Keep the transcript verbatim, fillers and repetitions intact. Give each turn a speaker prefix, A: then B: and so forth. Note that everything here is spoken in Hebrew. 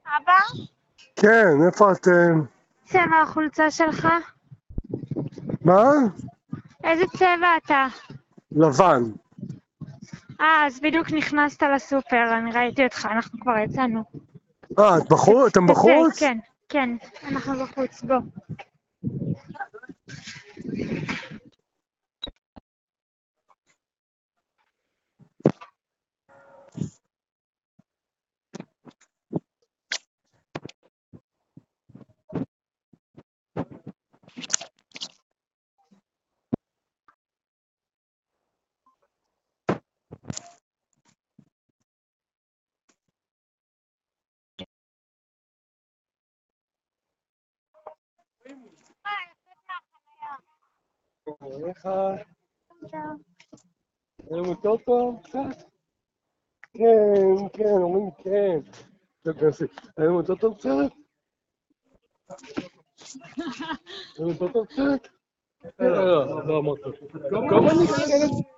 A: אבא?
B: כן, איפה אתם?
A: צבע החולצה שלך?
B: מה?
A: איזה צבע אתה?
B: לבן.
A: אה, אז בדיוק נכנסת לסופר, אני ראיתי אותך, אנחנו כבר יצאנו.
B: אה, את בחוץ? אתם
A: תצא,
B: בחוץ?
A: כן, כן, אנחנו בחוץ, בוא.
B: איך היום יותר טוב קצת? כן, כן, אומרים כן. היום יותר טוב קצת? היום יותר טוב קצת? לא, לא, לא אמרת. גם אני